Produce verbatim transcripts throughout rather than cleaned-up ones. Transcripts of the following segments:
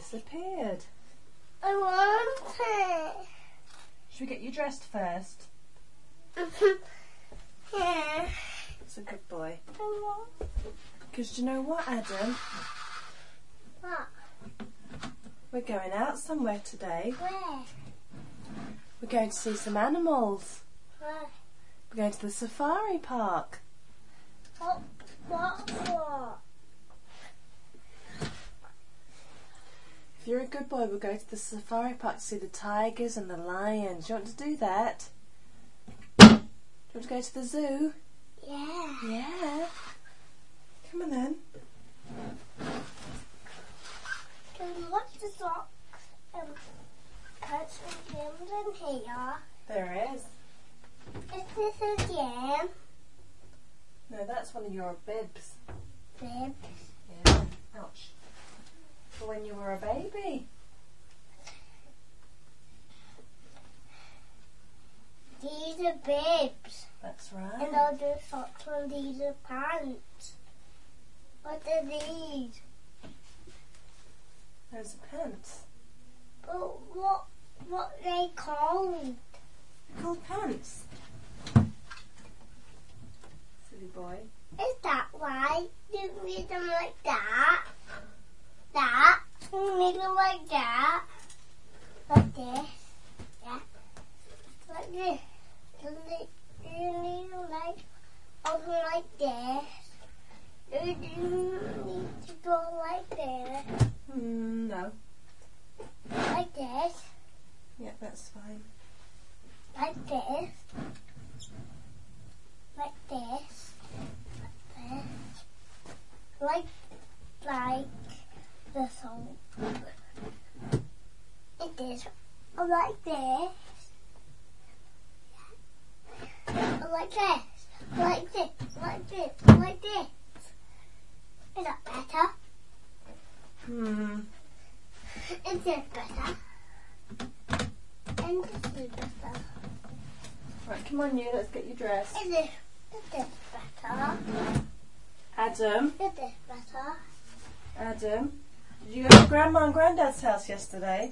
disappeared. I want it. Should we get you dressed first? Yeah. That's a good boy. I want. Because do you know what, Adam? What? We're going out somewhere today. Where? We're going to see some animals. Where? We're going to the safari park. What? What? What? If you're a good boy, we'll go to the safari park to see the tigers and the lions. Do you want to do that? Do you want to go to the zoo? Yeah. Yeah. Come on then. Can we watch the socks and cuts and films in here? There is. Is this a jam? No, that's one of your bibs. Bibs. Yeah. Ouch. For when you were a baby. These are bibs. That's right. And I'll do socks and these are pants. What are these? Those are pants. But what what are they called? Called pants. Silly boy. Is that right? You make them like that? That? You make them like that? Like this? Yeah. Like this? Do you do you need them like over like this? Do you need to go like this? Mm, no. Like this? Yeah, that's fine. Like this? Like this? Like this? Like, like this one. Like this. Or like this. Or like this. Like this. Like this. Like this. Is that better? Hmm. Is this better? And this is better. Right, come on you, let's get you dressed. Is this, is this better? Adam, Is this better? Adam, did you go to Grandma and Granddad's house yesterday?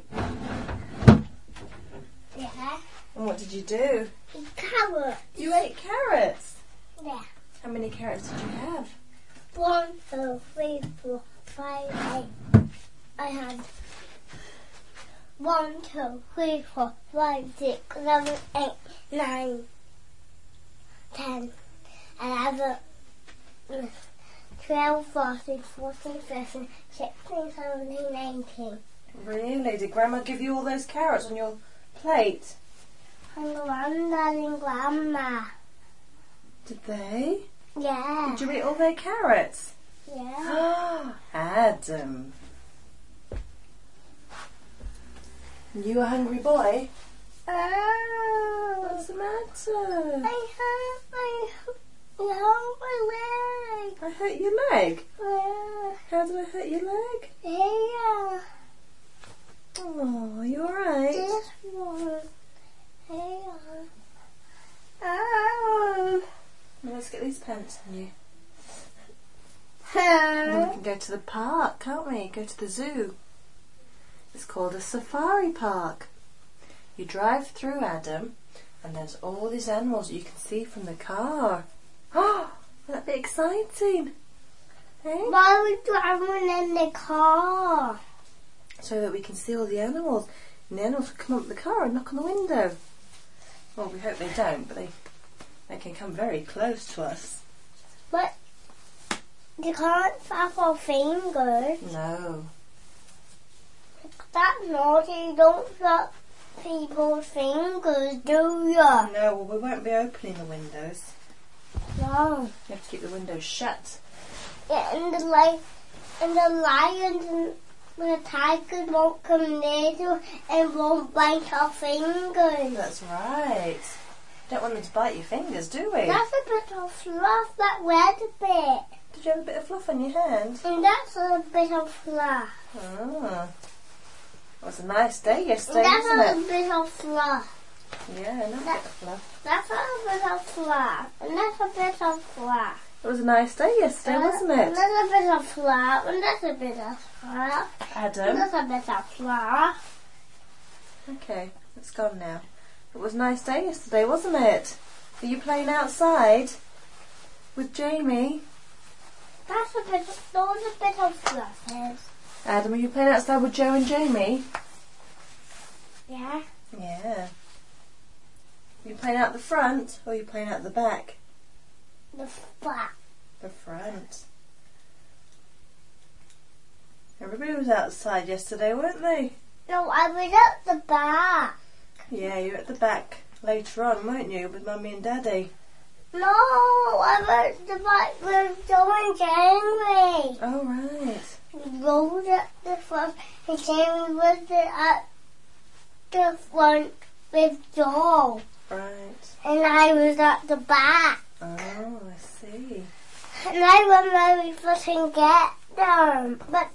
Yeah. And what did you do? Carrot. You ate carrots. Yeah. How many carrots did you have? One, two, three, four, five, eight. I had one, two, three, four, five, six, seven, eight, nine, ten, eleven, twelve, thirteen, fourteen, fifteen, sixteen, seventeen, eighteen. Really? Did Grandma give you all those carrots on your plate? And Granddad and Grandma. Did they? Yeah. Did you eat all their carrots? Yeah. Adam. You a hungry boy? Oh. What's the matter? I have my, I have my leg. I hurt your leg. Uh, How did I hurt your leg? here. Oh, you alright? This one. Here. Oh. Well, let's get these pants on you. And then we Huh. can go to the park, can't we? Go to the zoo. It's called a safari park. You drive through, Adam, and there's all these animals that you can see from the car. Oh, that'd be exciting. Hey? Why are we driving in the car? So that we can see all the animals. And the animals can come up the car and knock on the window. Well, we hope they don't, but they, they can come very close to us. But you can't flap our fingers. No. That's naughty. You don't flap people's fingers, do you? No, well, we won't be opening the windows. No. You have to keep the windows shut. Yeah, and the li- and the lions and the tigers won't come near you and won't bite our fingers. That's right. Don't want them to bite your fingers, do we? That's a bit of fluff, that red bit. Did you have a bit of fluff on your hand? And that's a bit of fluff. Ah. It was a nice day And yesterday, that's wasn't a it? bit of fluff. Yeah, a nice bit of fluff. That's a bit of fluff. And that's a bit of fluff. It was a nice day yesterday, wasn't it? There's a bit of flat, and there's a bit of flat. Adam? There's a bit of flat. Okay, it's gone now. It was a nice day yesterday, wasn't it? Were you playing outside with Jamie? That's a bit of, those a bit of fluffers. Adam, are you playing outside with Joe and Jamie? Yeah. Yeah. Are you playing out the front or are you playing out the back? The flat. The front. Everybody was outside yesterday, weren't they? No, I was at the back. Yeah, you were at the back later on, weren't you, with Mummy and Daddy? No, I was at the back with Joe and Jamie. Oh, right. We rolled at the front and Jamie was at the front with Joe. Right. And I was at the back. Oh, I see. And I remember we couldn't get them. But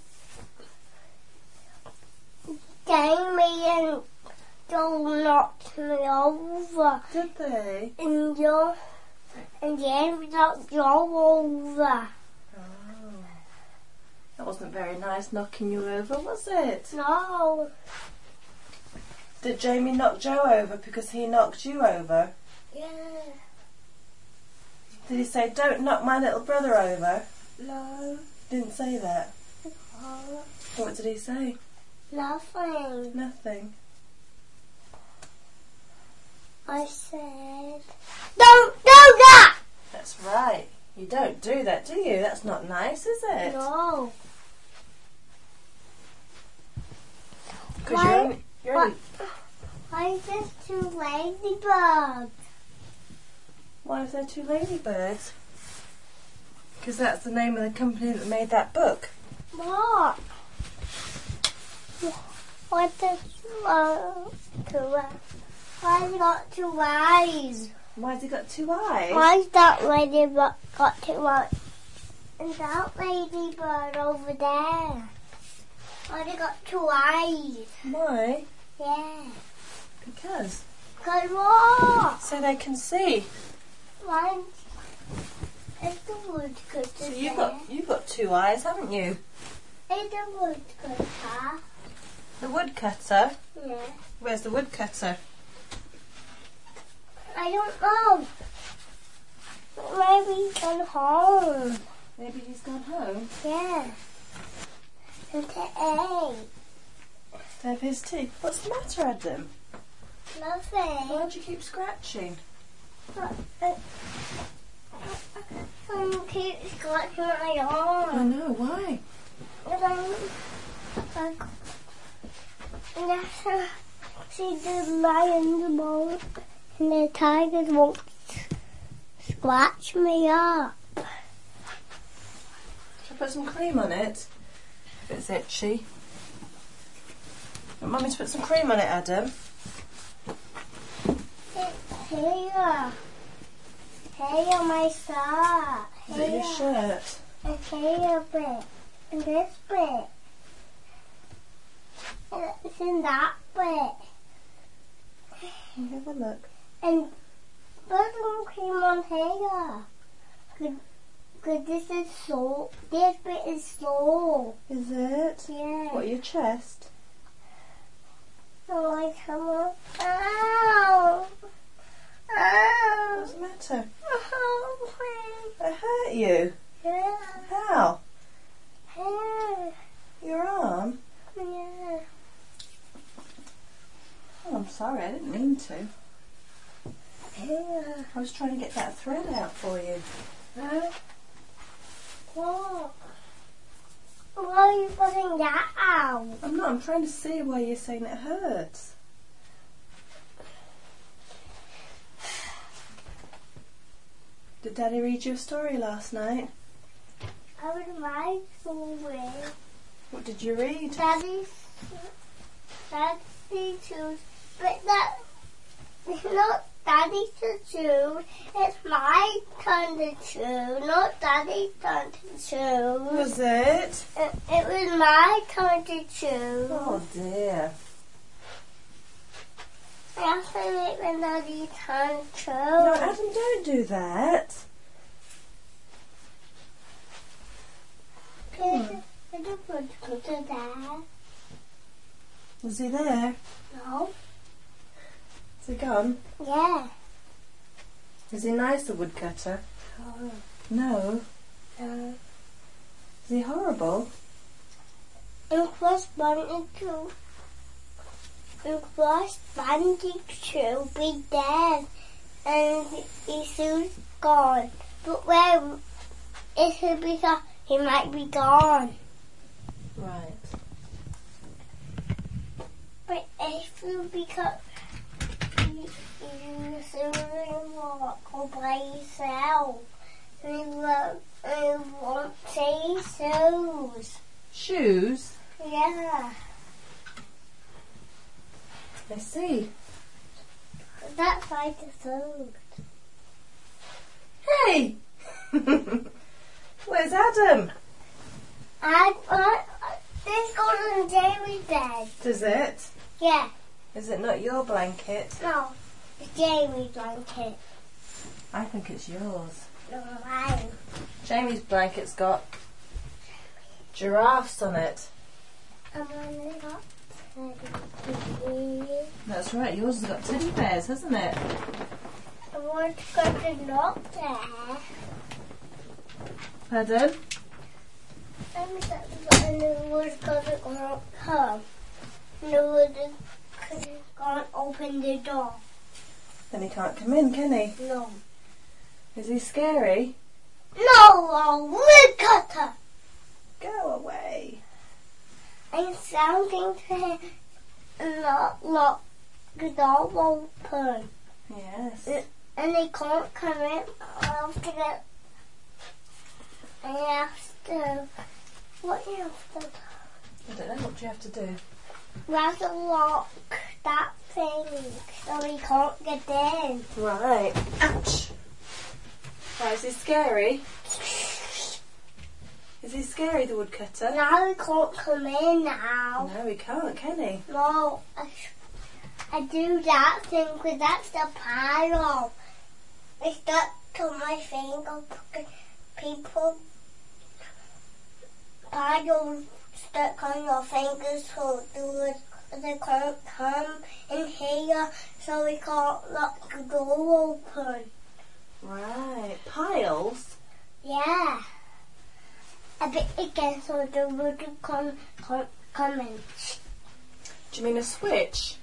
Jamie and Joe knocked me over. Did they? And Joe and Jamie knocked Joe over. Oh. That wasn't very nice knocking you over, was it? No. Did Jamie knock Joe over because he knocked you over? Yeah. Did he say, don't knock my little brother over? No. Didn't say that. No. What did he say? Nothing. Nothing. I said, don't do that! That's right. You don't do that, do you? That's not nice, is it? No. Because Why- you're only, you're Why, only... why is there two ladybugs? Why is there two ladybirds? Because that's the name of the company that made that book. What? What does uh, two uh, Why has it got two eyes? Why has he got two eyes? Why's that ladybug got two eyes? And that ladybird over there? Why's it got two eyes? Why? Yeah. Because. Cause what? So they can see. Why? It's the woodcutter. So you've got, you've got two eyes, haven't you? It's the woodcutter. The woodcutter? Yeah. Where's the woodcutter? I don't know. Maybe he's gone home. Maybe he's gone home. Yeah. And to eat. To have his tea. What's the matter, Adam? Nothing. Why do you keep scratching? Someone keeps scratching my I arm. know, why? And I'm like, and that's uh, see the lion, the bone, and the tigers won't scratch me up. Should I put some cream on it? If it's itchy. Want Mummy to put some cream on it, Adam? It's here. Here, my shirt. Is it your shirt? And here bit. And this bit. And it's in that bit. Can you have a look? And put some cream on here. Cause, 'cause this is so, this bit is slow. Is it? Yeah. What, your chest? So I come on. Ow! Ow! What's the matter? Oh, please. I hurt you. Yeah. How? Yeah. Your arm? Yeah. Oh, I'm sorry, I didn't mean to. Yeah. I was trying to get that thread out for you. Huh? What? Why are you putting that out? I'm not, I'm trying to see why you're saying it hurts. Did Daddy read you a story last night? I would like to read. What did you read? Daddy's, Daddy choose, but that, not Daddy to choose. It's my turn to choose, not Daddy's turn to choose. Was it? It, it was my turn to choose. Oh dear. I have to make when Daddy's turn to choose. No, Adam, don't do that. There's a, there's a woodcutter there. Is he there? No. Is he gone? Yeah. Is he nice, the woodcutter? No. No. No. Is he horrible? It was wanted to. It was wanted to be dead, and he's soon gone. But where is he? Because he might be gone. Right. But if you because you, you soon walk all by yourself, and you won't, you won't say shoes. Shoes? Yeah. I see. That's like the food. Hey! Where's Adam? I want this goes on Jamie's bed. Does it? Yeah. Is it not your blanket? No. It's Jamie's blanket. I think it's yours. No, mine. Jamie's blanket's got giraffes on it. And mine got teddy bears. That's right, yours has got teddy bears, hasn't it? And one's got a knock there. Pardon? And the one's got a knock home. And the one can't open the door. Then he can't come in, can he? No. Is he scary? No, a woodcutter. Go away. I'm sounding to him. Lock, lock the door open. Yes. And they can't come in. I have to get. I have to. What do you have to do? I don't know, what do you have to do? We have to lock that thing so we can't get in. Right. Ouch. Why, is he scary? Is he scary, the woodcutter? Now we can't come in now. No, he can't, can he? No, I, I do that thing because that's the pile. It's stuck to my finger. People pile stuck on your fingers so they can't come in here, so we can't lock the door open. Right. Piles? Yeah. A bit again so the wood can come, come in. Do you mean a switch?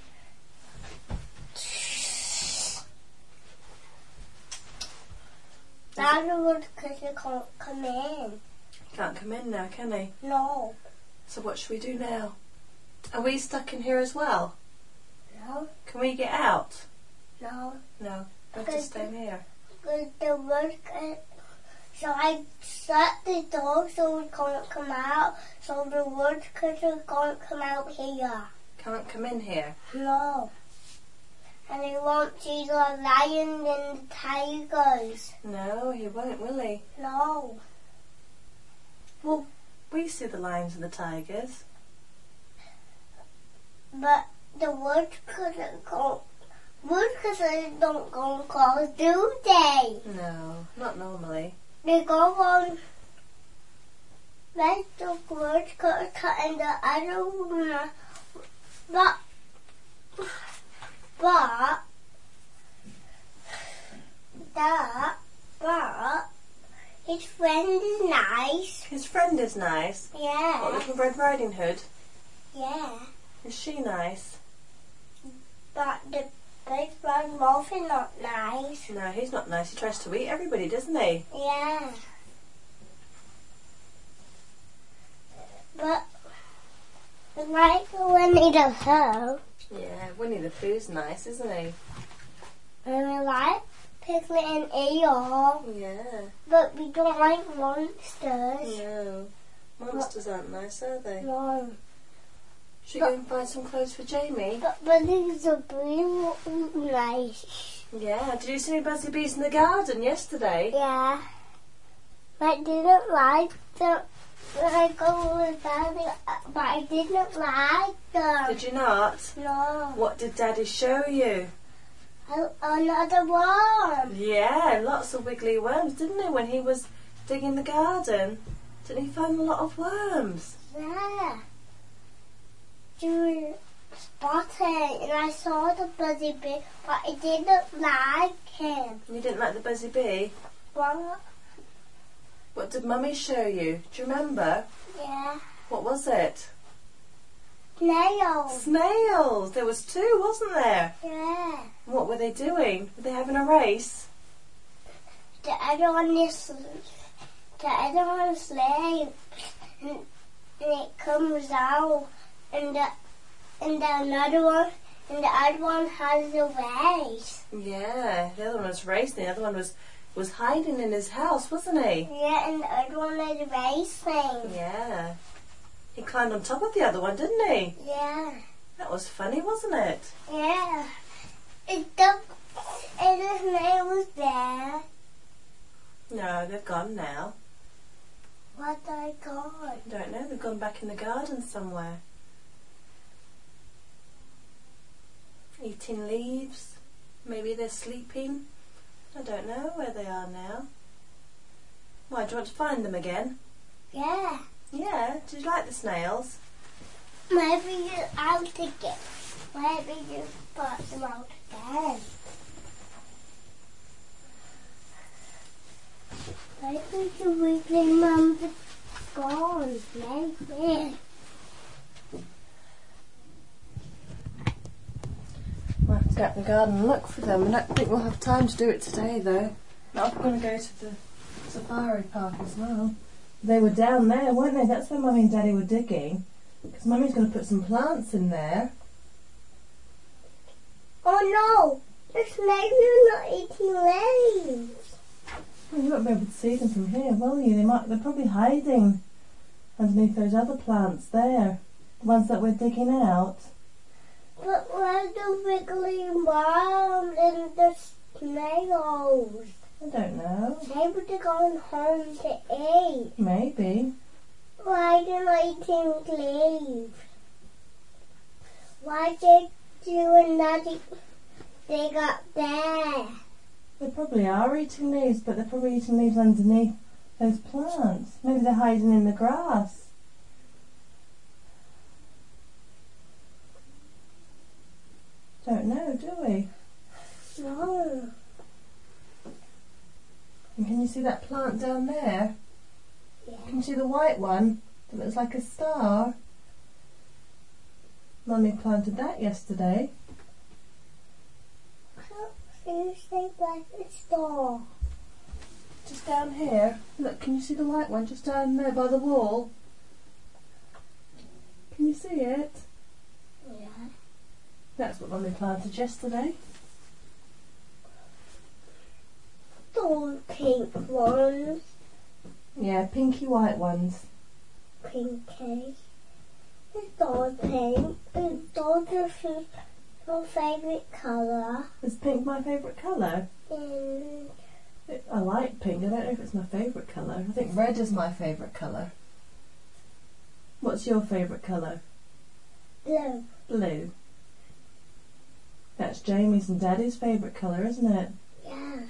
Now the wood cutter can't come in. He can't come in now, can he? No. So what should we do now? Are we stuck in here as well? No. Can we get out? No. No. We have to stay in here. Because the wood cutter. So I shut the door so we can't come out. So the wood cutter can't come out here. Can't come in here? No. And he won't see the lion and the tigers. No, he won't, will he? No. Well, we see the lions and the tigers. But the woodcutter can't. Woodcutters don't go on calls, do they? No, not normally. They go on. Let the woodcutter cut in the other one. But, but, that, but, his friend is nice. His friend is nice. What, Yeah, Little Red Riding Hood? yeah. Is she nice? But the big one wolf is not nice. No, he's not nice. He tries to eat everybody, doesn't he? Yeah. But like Winnie the Pooh, Yeah, Winnie the Pooh's nice, isn't he? and we like Piglet and Eeyore, Yeah. but we don't like monsters. No. Monsters aren't nice, are they? No. Should we go and find some clothes for Jamie? But Bunny's a blue nice. Yeah. Did you see Buzzy Bees in the garden yesterday? Yeah. But I didn't like them. When I go with Daddy, but I didn't like them. Did you not? No. What did Daddy show you? A- Another one. Yeah, lots of wiggly worms, didn't he, when he was digging the garden? Didn't he find a lot of worms? Yeah. You spotted and I saw the buzzy bee, but I didn't like him. You didn't like the buzzy bee? What? What did Mummy show you? Do you remember? Yeah. What was it? Snails. Snails! There was two, wasn't there? Yeah. What were they doing? Were they having a race? The other one is, the other one sleeps and, and it comes out and the, and the another one, and the other one has a race. Yeah, the other one was racing. The other one was, was hiding in his house, wasn't he? Yeah, and the other one is racing. Yeah. He climbed on top of the other one, didn't he? Yeah. That was funny, wasn't it? Yeah. It took, and the snail was there. No, they've gone now. What I got? I don't know, they've gone back in the garden somewhere. Eating leaves. Maybe they're sleeping. I don't know where they are now. Why, do you want to find them again? Yeah. Yeah, did you like the snails? Maybe you out again. Maybe you put them out again. Maybe you will remember gone. Maybe. We'll have to go out in the garden and look for them. I don't think we'll have time to do it today though. Now we're going to go to the safari park as well. They were down there, weren't they? That's where Mummy and Daddy were digging. Because Mummy's going to put some plants in there. Oh no! The snakes are not eating leaves. Well, you won't be able to see them from here, will you? They might, they're probably hiding underneath those other plants there. The ones that we're digging out. But where's the wiggly worms and the snails? I don't know. Maybe they're going home to eat. Maybe. Why they're not eating leaves? Why they doing nothing? They got there. They probably are eating leaves, but they're probably eating leaves underneath those plants. Maybe they're hiding in the grass. Don't know, do we? No. And can you see that plant down there? Yeah. Can you see the white one that looks like a star? Mummy planted that yesterday. Seriously, like a star. Just down here. Look, can you see the white one just down there by the wall? Can you see it? Yeah. That's what Mummy planted yesterday. Those pink ones. Yeah, pinky white ones. Pinky. It's all pink. And those are your your favourite colour. Is pink my favourite colour? And I like pink. I don't know if it's my favourite colour. I think red is my favourite colour. What's your favourite colour? blue. Blue. That's Jamie's and Daddy's favourite colour, isn't it? Yeah.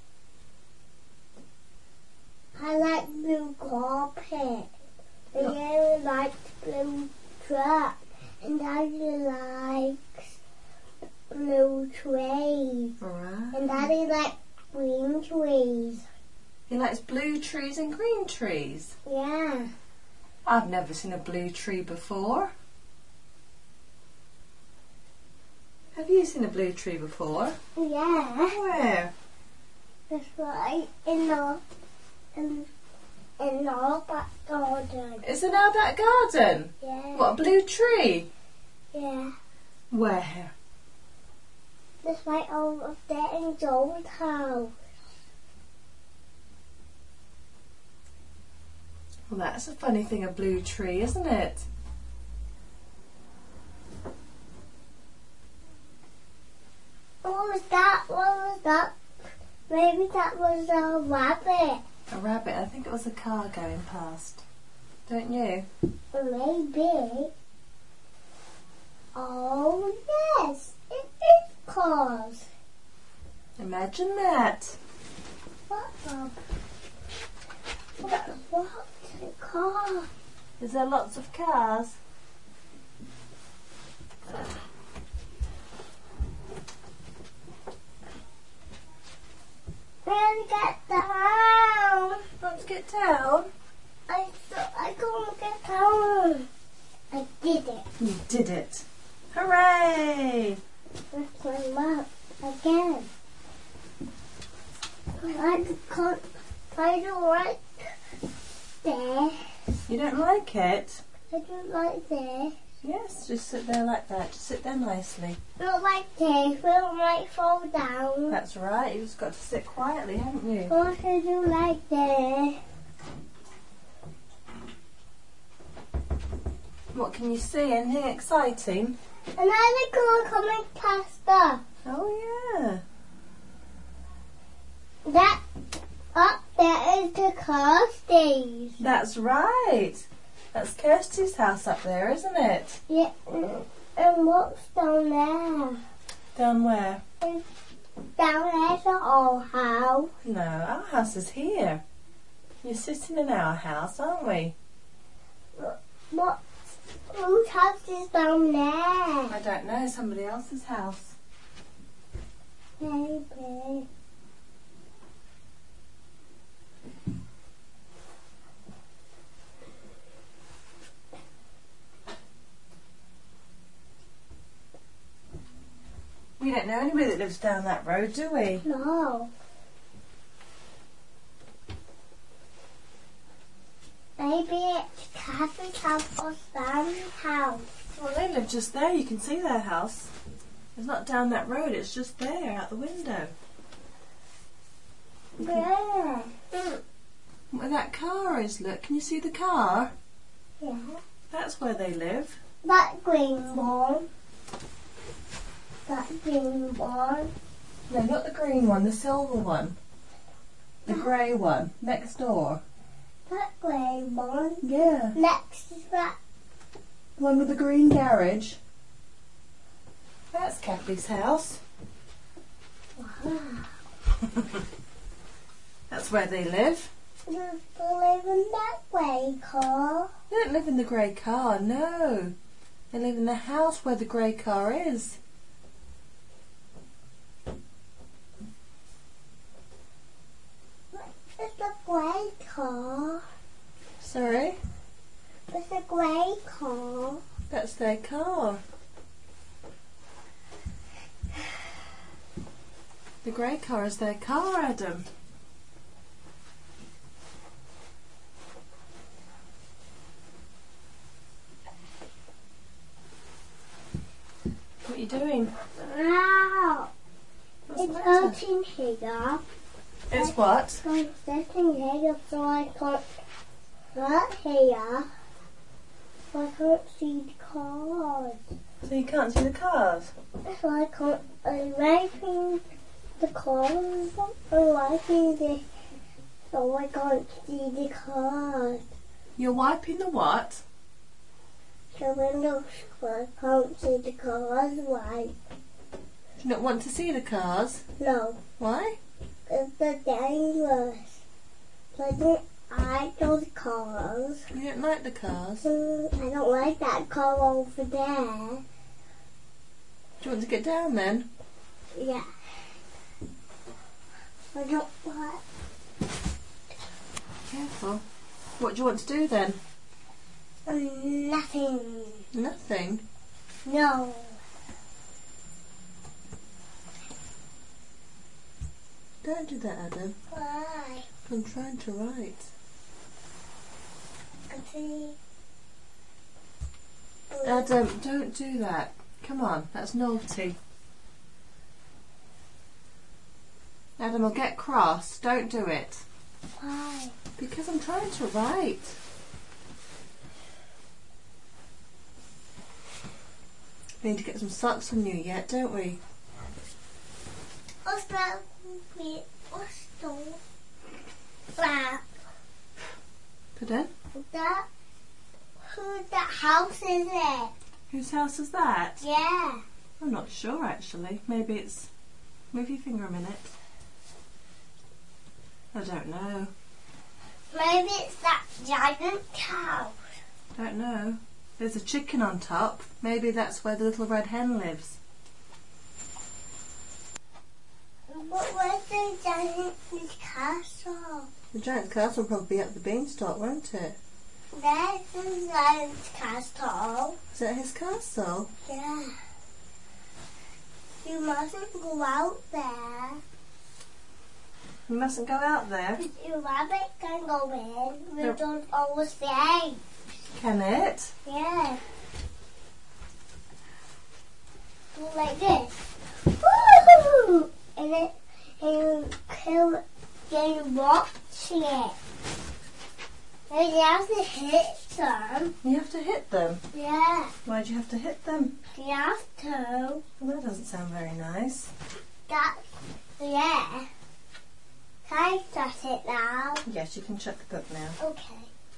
I like blue carpet. And I like blue truck. And Daddy likes blue trees. Alright. And Daddy likes green trees. He likes blue trees and green trees. Yeah. I've never seen a blue tree before. Have you seen a blue tree before? Yeah. Where? That's right. In the in, in our back garden. It's in our back garden. Yeah. What, a blue tree? Yeah. Where? That's right over there in Joel's house. Well, that's a funny thing, a blue tree, isn't it? What was that? What was that? Maybe that was a rabbit. A rabbit. I think it was a car going past. Don't you? Or maybe. Oh, yes. It is cars. Imagine that. What the? What? What? Car. Is there lots of cars? Let's get down. Let's get down. I thought I couldn't get down. I did it. You did it. Hooray! Let's climb up again. I can't. I don't like this. You don't like it? I don't like this. Yes, just sit there like that. Just sit there nicely. I don't like this. I don't like fall down. That's right. You've just got to sit quietly, haven't you? What I do like this. What can you see? Anything exciting? Another car coming past us. Oh, yeah. That up there is the car stage. That's right. That's Kirsty's house up there, isn't it? Yeah. And what's down there? Down where? And down there's our house. No, our house is here. You're sitting in our house, aren't we? What? Whose house is down there? I don't know. Somebody else's house. Maybe. We don't know anybody that lives down that road, do we? No. Maybe it's Kathy's house or Sam's house. Well, they live just there. You can see their house. It's not down that road. It's just there, out the window. Yeah. Where that car is, look. Can you see the car? Yeah. That's where they live. That green one. That green one. No, not the green one, the silver one. The grey one, next door. That grey one. Yeah. Next is that. The one with the green garage. That's Kathy's house. Wow. That's where they live. They live in that grey car. They don't live in the grey car, no. They live in the house where the grey car is. It's a grey car. Sorry? It's a grey car. That's their car. The grey car is their car, Adam. What are you doing? Wow. What's the It's matter? hurting here. It's what? I'm sitting here so I can't get here. I can't see the cars. So you can't see the cars? So I can't. I'm wiping the cars. I'm wiping the. So I can't see the cars. You're wiping the what? The windows so I can't see the cars. Why? Do you not want to see the cars? No. Why? It's dangerous. I don't like those cars. You don't like the cars? Mm, I don't like that car over there. Do you want to get down then? Yeah. I don't like. Careful. What do you want to do then? Um, nothing. Nothing. No. Don't do that, Adam. Why? I'm trying to write. I see. Adam, don't do that. Come on, that's naughty. Adam, I'll get cross. Don't do it. Why? Because I'm trying to write. We need to get some socks on you yet, don't we? What's that? What's that? Pardon? That? Whose that house is it? Whose house is that? Yeah. I'm not sure actually. Maybe it's... Move your finger a minute. I don't know. Maybe it's that giant cow. Don't know. There's a chicken on top. Maybe that's where the little red hen lives. But where's the giant castle? The giant castle will probably be at the beanstalk, won't it? There's the giant castle. Is that his castle? Yeah. You mustn't go out there. You mustn't go out there. Your rabbit can go in. We No. don't always say. Can it? Yeah. Go like this. Woo! And then and you kill it. Then you watch it. And you have to hit them. You have to hit them. Yeah. Why'd you have to hit them? You have to. Well, that doesn't sound very nice. That. Yeah. Can I shut it now? Yes, you can shut the book now. Okay.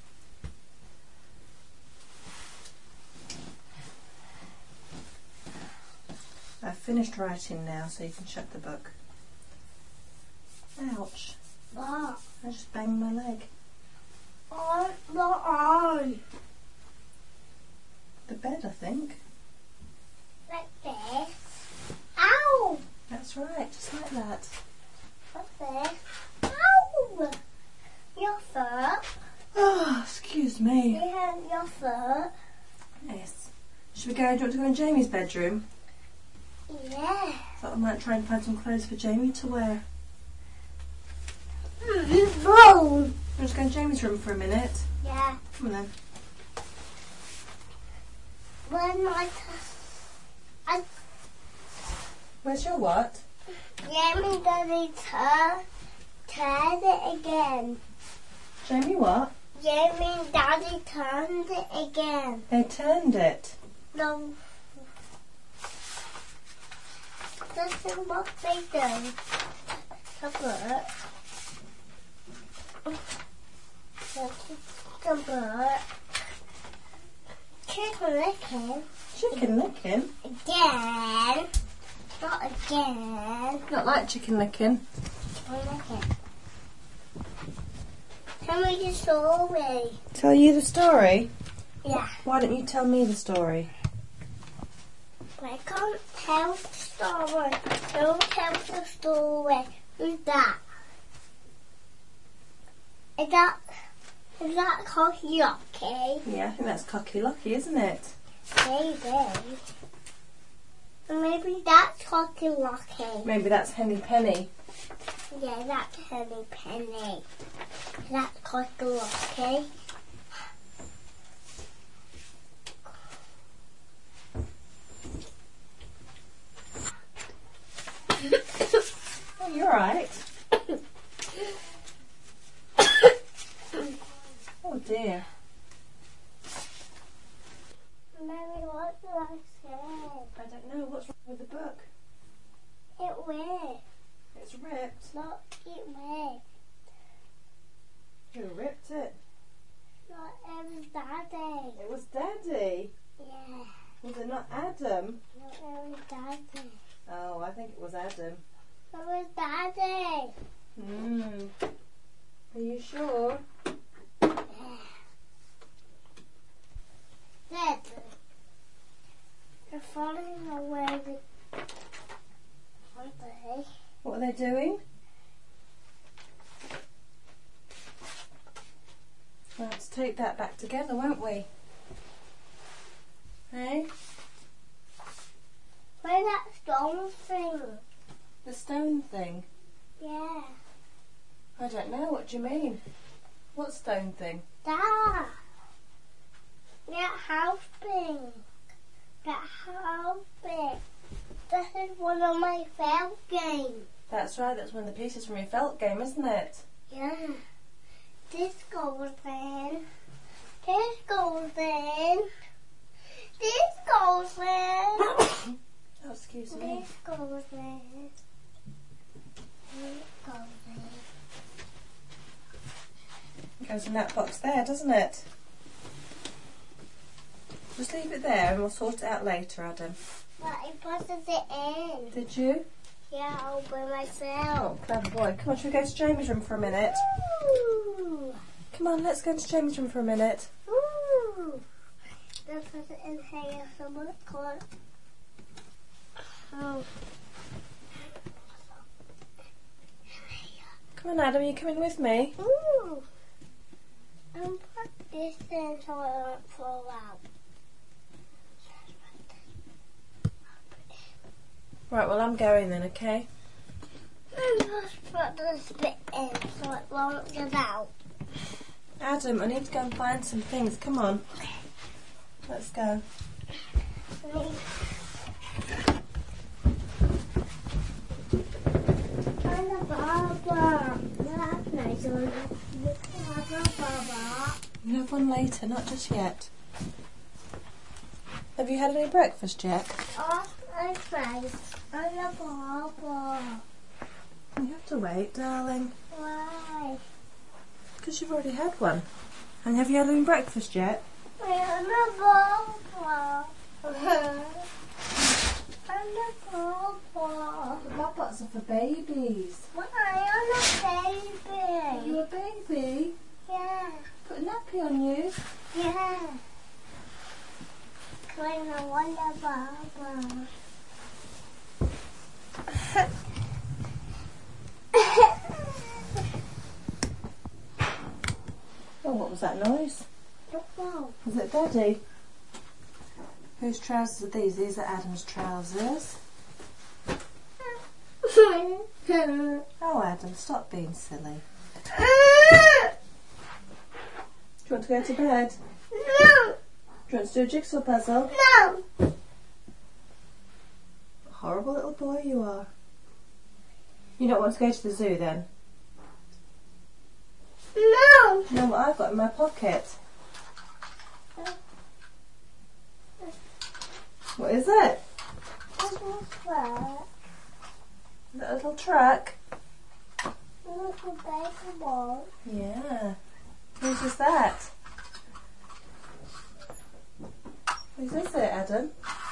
I've finished writing now, so you can shut the book. Ouch. What? I just banged my leg. On, not on. The bed, I think. Like this. Ow! That's right, just like that. Like this. Ow! Your foot. Oh, excuse me. You have your foot. Yes. Should we go? Do you want to go in Jamie's bedroom? Yeah. Thought I might try and find some clothes for Jamie to wear. Mm, bro. We'll just go in Jamie's room for a minute. Yeah. Come on then. When my I Where's your what? Jamie Daddy turn turn it again. Jamie what? Jamie Daddy turned it again. They turned it. No. This is what they do. Chocolate. Chocolate. Chicken licking. Chicken licking? Again. Not again. Not like chicken licking. Chicken licking. Tell me the story. Tell you the story? Yeah. Why don't you tell me the story? But I can't tell the story. Don't tell the story. Who's that? Is that is that Cocky Lucky? Yeah, I think that's Cocky Lucky, isn't it? Maybe. Maybe that's Cocky Lucky. Maybe that's Henny Penny. Yeah, that's Henny Penny. That's Cocky Lucky. Oh, you're right. Oh dear. Mary, what did I say? I don't know. What's wrong with the book? It ripped. It's ripped. Not it ripped. Who ripped it? Not it was Daddy. It was Daddy. Yeah. Was it not Adam? Not it was Daddy. Oh, I think it was Adam. It was Daddy. Hmm. Are you sure? Dad. They're falling away with aren't they? What are they doing? Well, let's tape that back together, won't we? Hey? Where's that stone thing? The stone thing? Yeah. I don't know. What do you mean? What stone thing? That. That house thing. That house thing. This is one of my felt games. That's right. That's one of the pieces from your felt game, isn't it? Yeah. This goes in. This goes in. This goes in. Oh, excuse me. This goes in. This goes in. It goes in that box there, doesn't it? Just leave it there and we'll sort it out later, Adam. But I pushed it in. Did you? Yeah, all by myself. Oh, clever boy. Come on, should we go to Jamie's room for a minute? Ooh. Come on, let's go into Jamie's room for a minute. Ooh. Let's put it in here. Someone call. Oh. Come on, Adam, are you coming with me? Ooh. And put this in so it won't fall out. Right, well, I'm going then, okay? And just put this bit in so it won't get out. Adam, I need to go and find some things. Come on. Let's go. And a baba. That's nice. And a baba. We'll have one later, not just yet. Have you had any breakfast yet? Oh, my friends. And a baba. You have to wait, darling. Why? Because you've already had one. And have you had any breakfast yet? And a baba. And a baba. Bobots are for babies. Why? I'm a Are baby. you a baby? Yeah. Put a nappy on you. Yeah. Kind of wonder baba. Oh, what was that noise? Don't know. Was it Daddy? Whose trousers are these? These are Adam's trousers. Oh, Adam, stop being silly. Do you want to go to bed? No. Do you want to do a jigsaw puzzle? No. Horrible little boy you are. You don't want to go to the zoo then? No. You know what I've got in my pocket? What is it? Is that a little truck? Little baby ball. Yeah. Whose is that? Whose is it, Adam?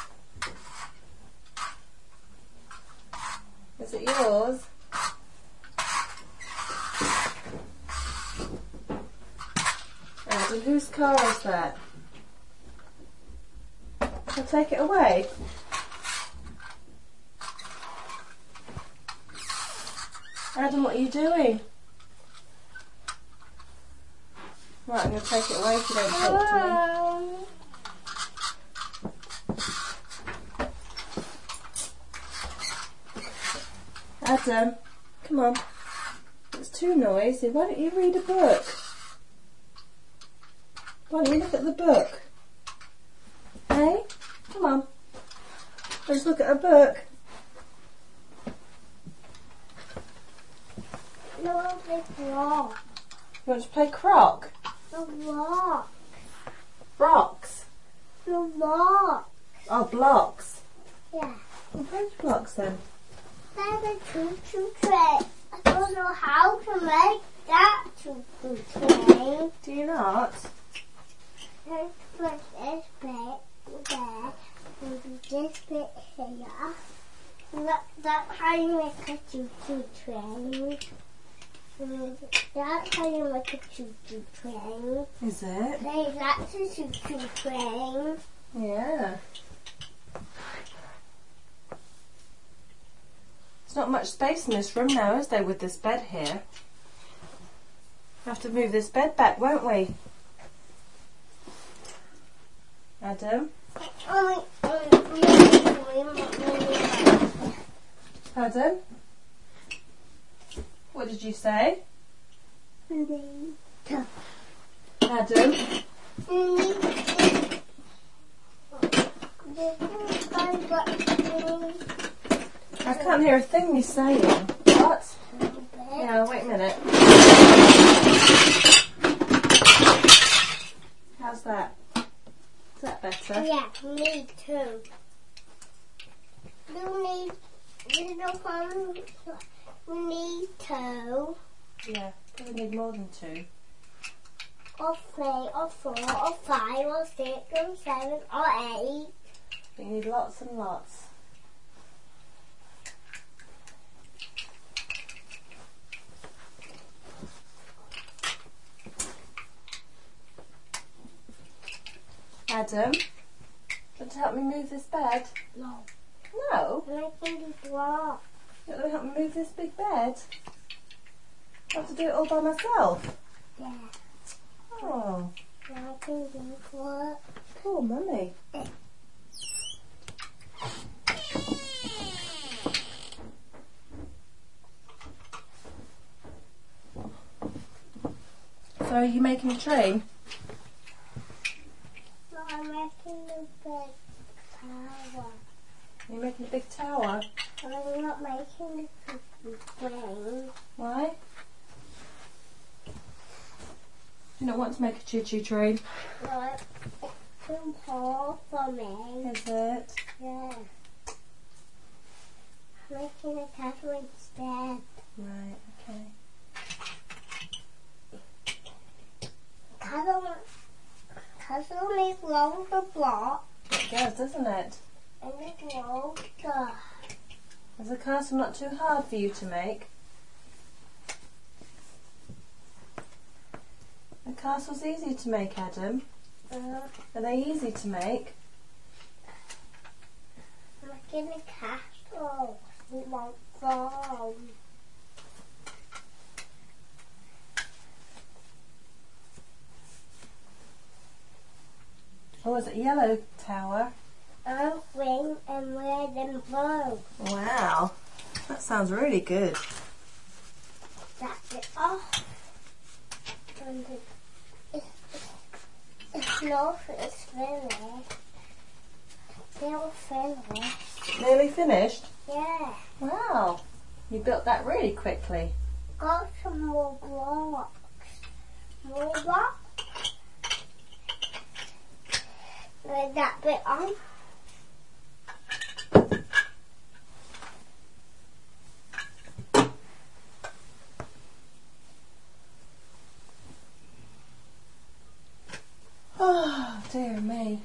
Is it yours? Adam, whose car is that? Shall I take it away? Adam, what are you doing? Right, I'm going to take it away if you don't talk to me. Adam, come on. It's too noisy. Why don't you read a book? Why don't you look at the book? Hey? Come on. Let's look at a book. No, it's rock. You want to play croc? The rock. Rocks? The rock. Oh, blocks. Yeah. Well, play blocks then. There's a choo-choo train. I don't know how to make that choo-choo train. Do you not? Let's put this bit there. And this bit here. And that, that's how you make a choo-choo train. And that's how you make a choo-choo train. Is it? Hey, that's a choo-choo train. Yeah. There's not much space in this room now, is there, with this bed here? We'll have to move this bed back, won't we? Adam? Pardon? What did you say? Adam? I can't hear a thing you're saying. What? Yeah, wait a minute. How's that? Is that better? Yeah, me too. You need, you know, um, we need two, Yeah, probably need more than two. or three, or four, or five, or six, or seven, or eight. But you need lots and lots. Adam, do you want to help me move this bed? No. No? I'm making the block. You want to help me move this big bed? I have to do it all by myself? Yeah. Oh, I'm making the block. poor mummy. So are you making a train? No, I'm making the big tower. Are you making a big tower? I'm not making the plane. Why? Do you not want to make a choo-choo train? No, it's too hard for me. Is it? Yeah. I'm making a castle instead. Right, okay. Castle, castle needs loads of blocks. It does, doesn't it? And it's loads of... Is the castle not too hard for you to make? The castle's easy to make, Adam. Uh, Are they easy to make? I'm making a castle. It won't fall. Oh, is it a yellow tower? I'm green and red and blue. Wow, that sounds really good. That's it off. And it, it's, it's not it's finished. Still finished. Nearly finished? Yeah. Wow, you built that really quickly. Got some more blocks. More blocks. With that bit on. Oh, dear me.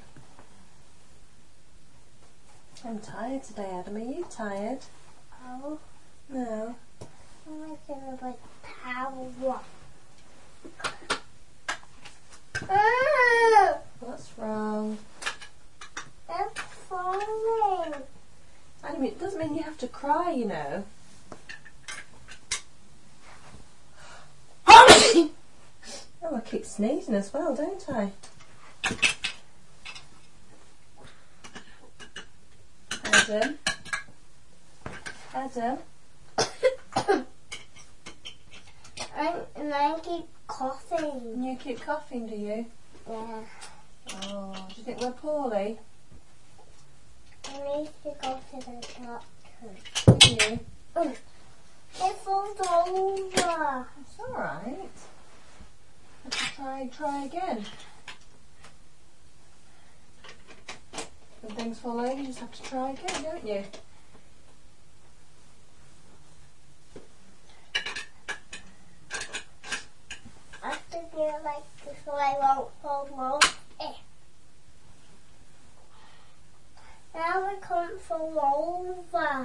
I'm tired today, Adam. Are you tired? Oh, No. I'm making a big tower. Ah, What's wrong? it's falling. Adam, it doesn't mean you have to cry, you know. Oh, I keep sneezing as well, don't I? Adam? Adam? And, and I keep coughing. You keep coughing, do you? Yeah. Oh, do you think we're poorly? I need to go to the doctor. Do you? It falls over. It's alright. Have to try, try again. When things fall over, you just have to try again, don't you? I have to do it like this so I won't fall over. Eh. Now I can't fall over.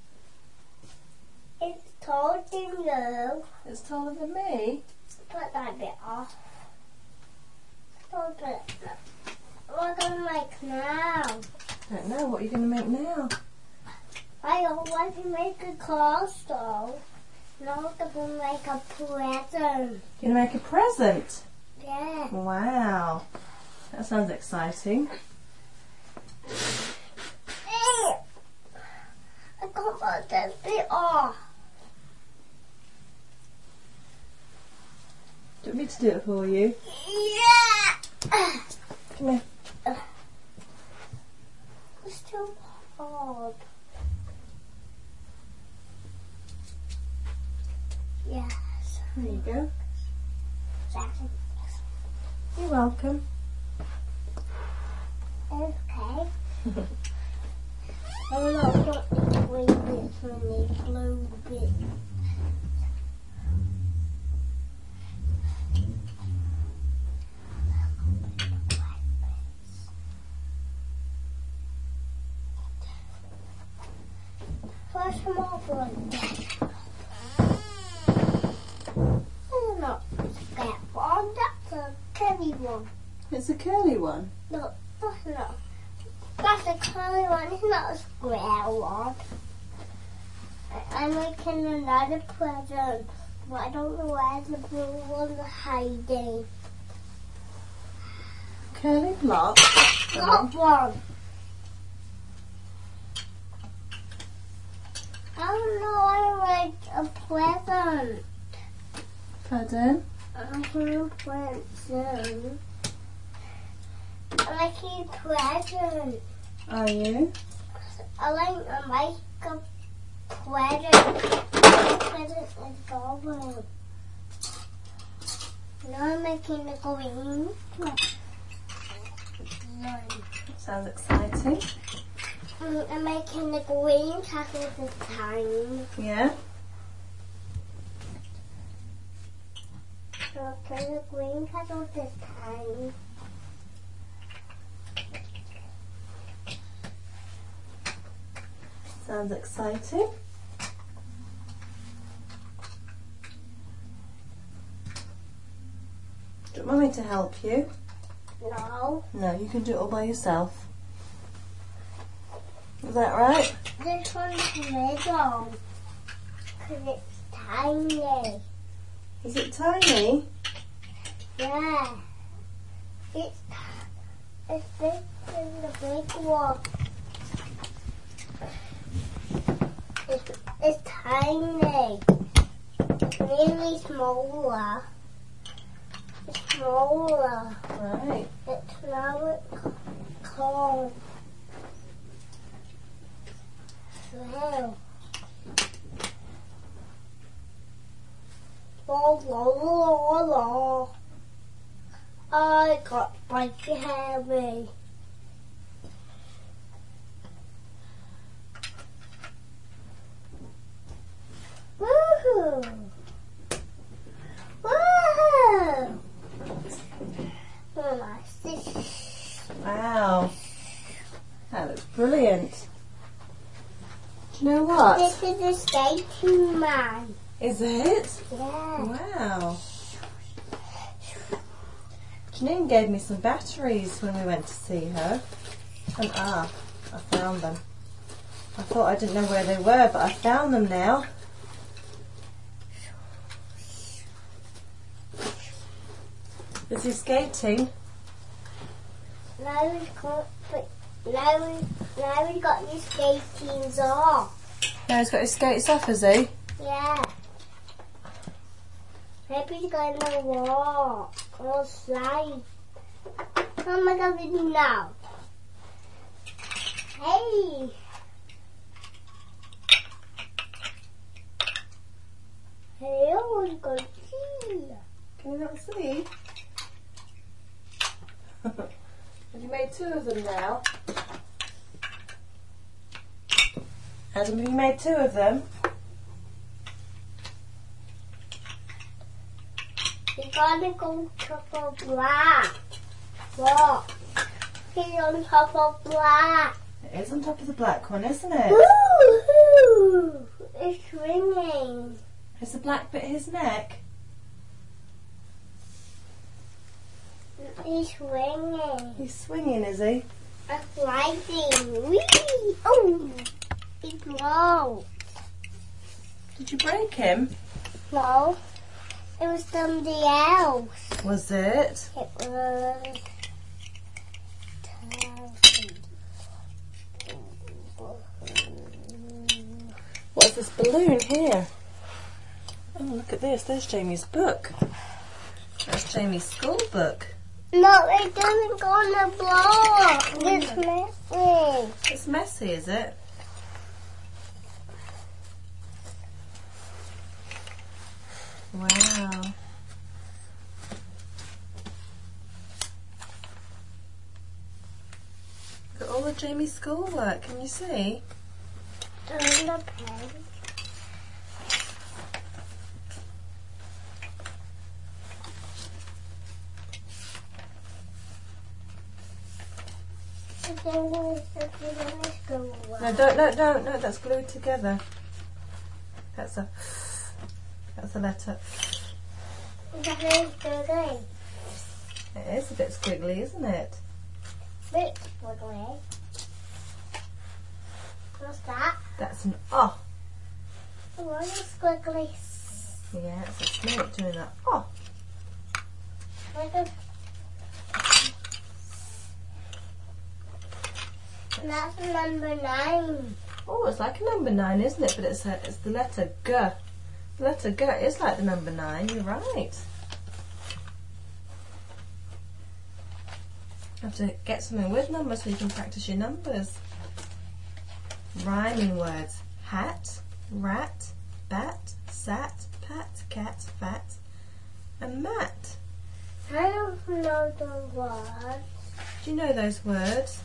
It's taller than you. It's taller than me. Put that bit off. Put it. What am I make now? I don't know, what are you going to make now? I always make a castle. Now I'm going to make a present. You're going to make a present? Yeah. Wow. That sounds exciting. Eh. I can't put this bit off. Do you want me to do it for you? Yeah. Come here. It's too hard. Yes. There you go. Second. You're welcome. Okay. I'm not got the green bits and the blue bits. First more one. Oh, not that one. That's a curly one. It's a curly one. No, No. That's a curly one. It's not a square one. I- I'm making another present, but I don't know where the blue one's hiding. Curly block. Got one. I don't know. I like a present. Pardon? I'm gonna present. I like a present. Are you? I like I like a present. Present is golden. Now I'm making the green one. Sounds exciting. Mm, I'm making the green chocolate this time. Yeah? So I'll play the green chocolate this time. Sounds exciting. Do you want me to help you? No. No, you can do it all by yourself. Is that right? This one's little. Because it's tiny. Is it tiny? Yeah. It's, it's bigger than the big one. It's, it's tiny. It's really smaller. It's smaller. Right. It's now it's cold. Wow. La la la la. I got spiky hairy. Woohoo! Woohoo! Oh, nice. Wow. That looks brilliant. Do you know what? This is a skating man. Is it? Yeah. Wow. Janine gave me some batteries when we went to see her. And ah, I found them. I thought I didn't know where they were, but I found them now. Is he skating? Now we've got, but now we now we got your skatings off. No, he's got his skates off, has he? Yeah. Maybe he's going to walk or slide. What am I going to do now? Hey. Hey, I want to go see. Can you not see? Have you made two of them now? Adam, have you made two of them? You gotta go top of black. Look. He's on top of black. It is on top of the black one, isn't it? Woo-hoo! It's swinging. Is the black bit his neck? He's swinging. He's swinging, is he? I'm sliding. Whee! Oh! He broke. Did you break him? No. It was somebody else. Was it? It was... What's this balloon here? Oh, look at this. There's Jamie's book. That's Jamie's school book. No, it doesn't go on the block. It's messy. It's messy, is it? Wow. Look at all of Jamie's schoolwork. Can you see? On the pen. No, don't, no, no, no, that's glued together. That's a, that's a letter. That is good. It is a bit squiggly, isn't it? bit squiggly. What's that? That's an oh. What is squiggly? Yeah, it's a snake doing that. Oh. Like a... That's number nine. Oh, it's like a number nine, isn't it? But it's a, it's the letter G. The letter G is like the number nine. You're right. Have to get something with numbers so you can practice your numbers. Rhyming words: hat, rat, bat, sat, pat, cat, fat, and mat. I don't know the word. Do you know those words?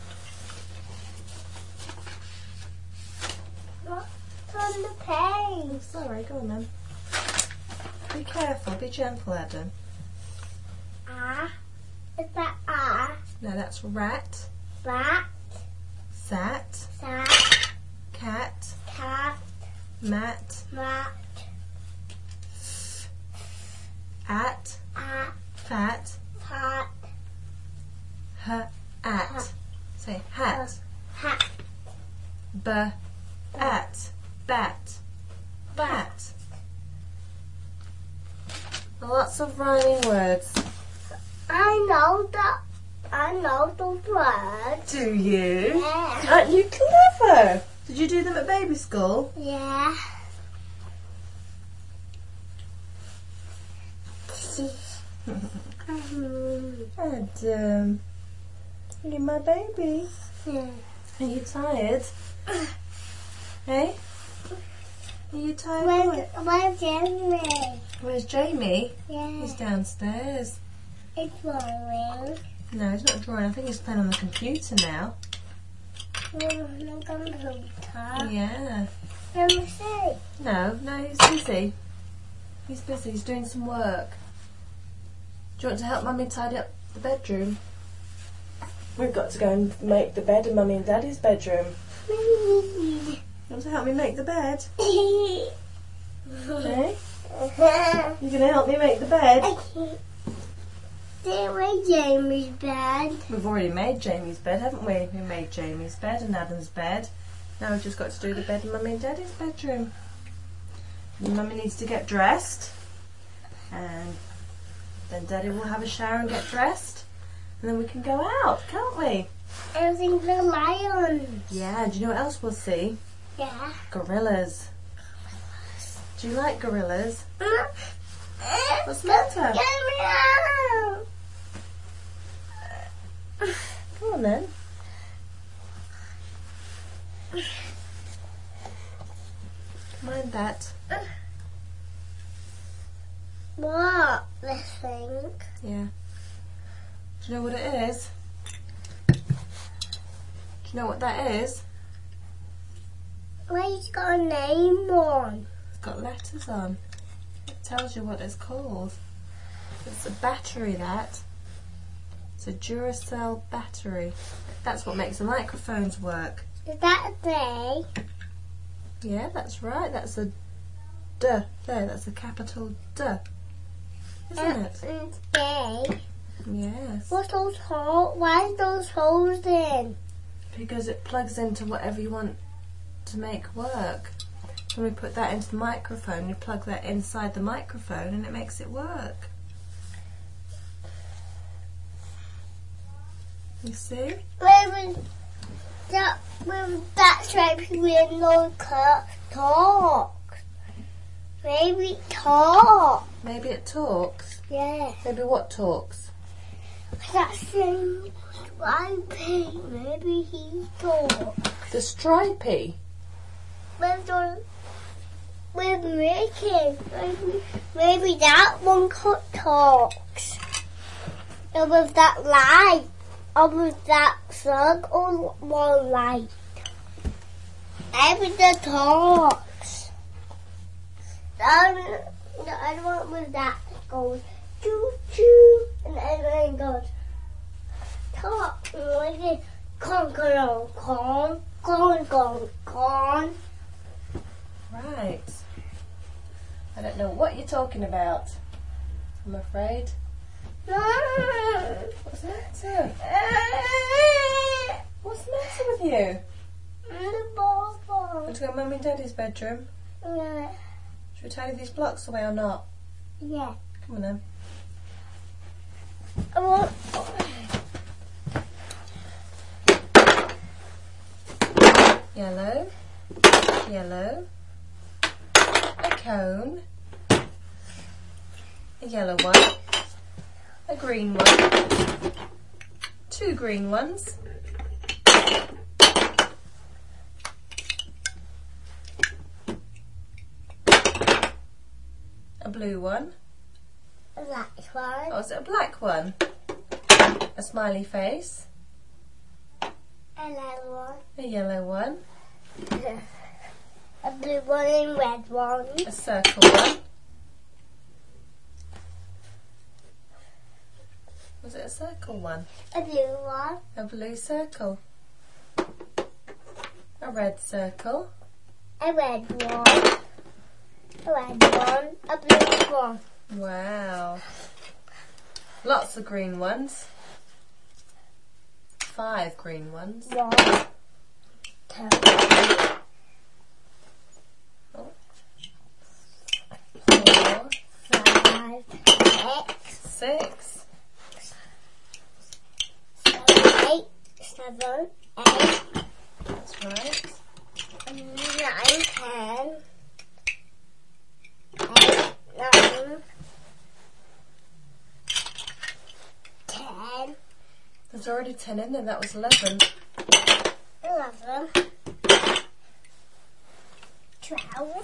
What's on the page? Sorry, go on then. Be careful, be gentle, Adam. Ah. Is that ah? No, that's rat, Rat. sat, Sat. cat, Cat. mat, Rat. at, At. fat, Pat. h, at. Say hat. Hat. B, at, bat, bat. Lots of rhyming words. I know that. I know the word. Do you? Yeah. Aren't you clever? Did you do them at baby school? Yeah. Adam, you're my baby. Yeah. Are you tired? Hey? Are you tired? Where's, boy? where's Jamie? Where's Jamie? Yeah. He's downstairs. It's rolling. No, he's not drawing. I think he's playing on the computer now. No computer. Yeah. Let me see. No, no, he's busy. He's busy. He's doing some work. Do you want to help Mummy tidy up the bedroom? We've got to go and make the bed in Mummy and Daddy's bedroom. You want to help me make the bed? Okay. You going to help me make the bed? There was Jamie's bed. We've already made Jamie's bed, haven't we? We made Jamie's bed and Adam's bed. Now we've just got to do the bed in Mummy and Daddy's bedroom. And Mummy needs to get dressed. And then Daddy will have a shower and get dressed. And then we can go out, can't we? I think the lions. Yeah, do you know what else we'll see? Yeah. Gorillas. Do you like gorillas? What's the matter? Get me out. Come on then. Mind that. What? This thing. Yeah. Do you know what it is? Do you know what that is? Well, it's got a name on. It's got letters on. It tells you what it's called. It's a battery, that. It's a Duracell battery. That's what makes the microphones work. Is that a day? Yeah, that's right. That's a D. There, that's a capital D. Isn't it? It's day. Yes. What's those holes? Why are those holes in? Because it plugs into whatever you want to make work. When we put that into the microphone, we plug that inside the microphone and it makes it work. You see? Maybe that, maybe that's why people in those cars talk. Maybe talk. Maybe it talks. Yeah. Maybe what talks? That thing stripy. Maybe he talks. The stripy. Maybe the We're making. Maybe, maybe that one co- talks. Or with that light. Or with that sun or more light. Maybe the talks. The other one with that goes choo choo. And the other one goes talk. And like it con con con con con con. Right. I don't know what you're talking about, I'm afraid. What's the matter? What's the matter with you? Want to go to Mummy and Daddy's bedroom? Yeah. Should we tidy these blocks away or not? Yeah. Come on then. I want. Yellow, yellow, a cone, a yellow one, a green one, two green ones, a blue one. A black one. Oh, is it a black one? A smiley face, A red one. a yellow one, A blue one and red one. a circle one. Was it a circle one? A blue one. A blue circle. A red circle. A red one. A red one. A blue one. Wow. Lots of green ones. Five green ones. One. Two. Oh. Four. Five. Six. Six. Seven. Eight. Seven. Eight. That's right. Nine. Ten. Eight. Nine. Ten. There's already ten in there. That was eleven. Eleven. Twelve.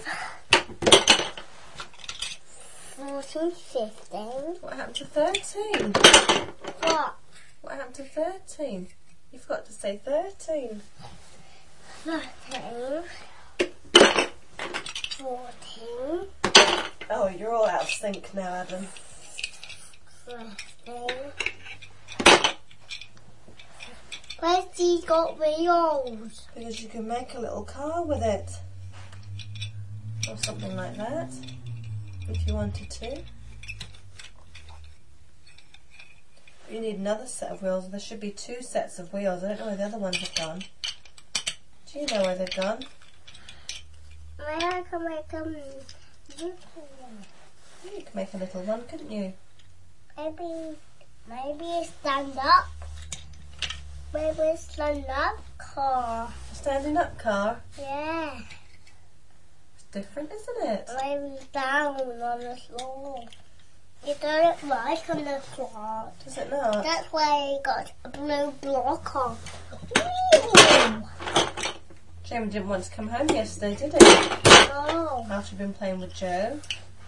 Fourteen. Fifteen. What happened to thirteen? What? What happened to thirteen? You forgot to say thirteen. Thirteen. Fourteen. Oh, you're all out of sync now, Adam. Fifteen. Where's he got wheels? Because you can make a little car with it. Or something like that. If you wanted to. You need another set of wheels. There should be two sets of wheels. I don't know where the other ones have gone. Do you know where they've gone? Maybe I can make them. You could make a little one, couldn't you? Maybe, maybe stand up. Maybe stand up car. A standing up car. Yeah. It's different, isn't it? Maybe down on the floor. It doesn't like on the floor. Does it not? That's why he got a blue block on. Ooh. Jamie didn't want to come home yesterday, did he? Oh. After he'd been playing with Joe.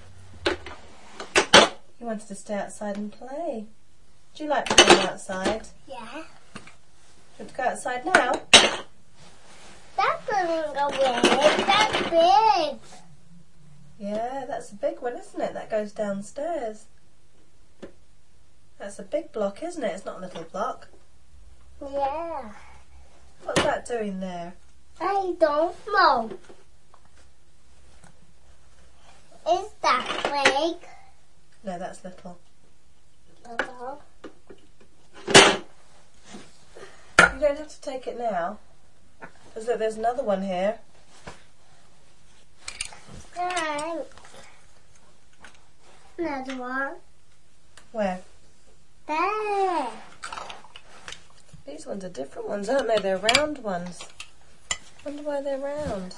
He wanted to stay outside and play. Do you like playing outside? Yeah. Do you want to go outside now? That doesn't go big. That's big. Yeah, that's a big one, isn't it? That goes downstairs. That's a big block, isn't it? It's not a little block. Yeah. What's that doing there? I don't know. Is that big? No, that's little. Little. You don't have to take it now. Because look, there's another one here. Right. Another one. Where? There. These ones are different ones, aren't they? They're round ones. Wonder why they're round.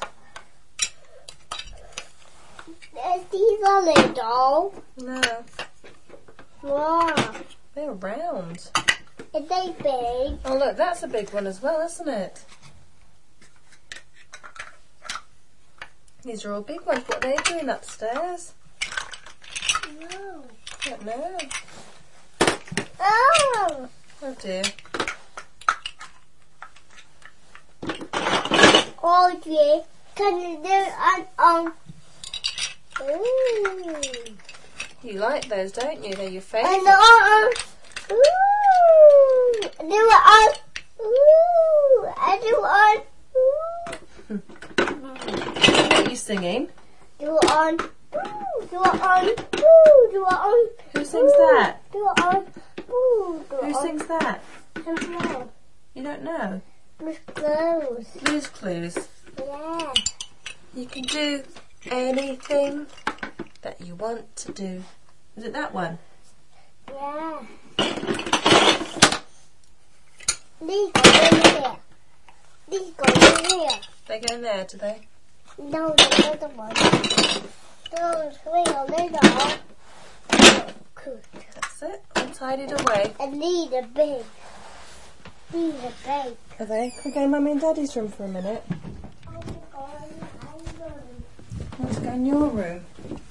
These are little. No, Wow. they're round. Are they big? Oh look, that's a big one as well, isn't it? These are all big ones. What are they doing upstairs? No. I don't know. Oh. Oh dear. Oh dear. Can you do it on? Um, ooh. You like those, don't you? They're your And favourite. on. Ooh. Do it on. Ooh. I do it on. Ooh. What are you singing? Do it on. Ooh. Do it on. Ooh. Do it on. Who's sings that? Do it on. Ooh, do it Who on. sings that? I don't know. You don't know? Miss Clothes. Blue's Clues. Yeah. You can do anything that you want to do. Is it that one? Yeah. These go in here. These go in here. They go in there, do they? No, the other one. Those three are little. Good. That's it. All tidied away. And these are big. These are big. Are they? Can we go in Mummy and Daddy's room for a minute? Let's go in your room.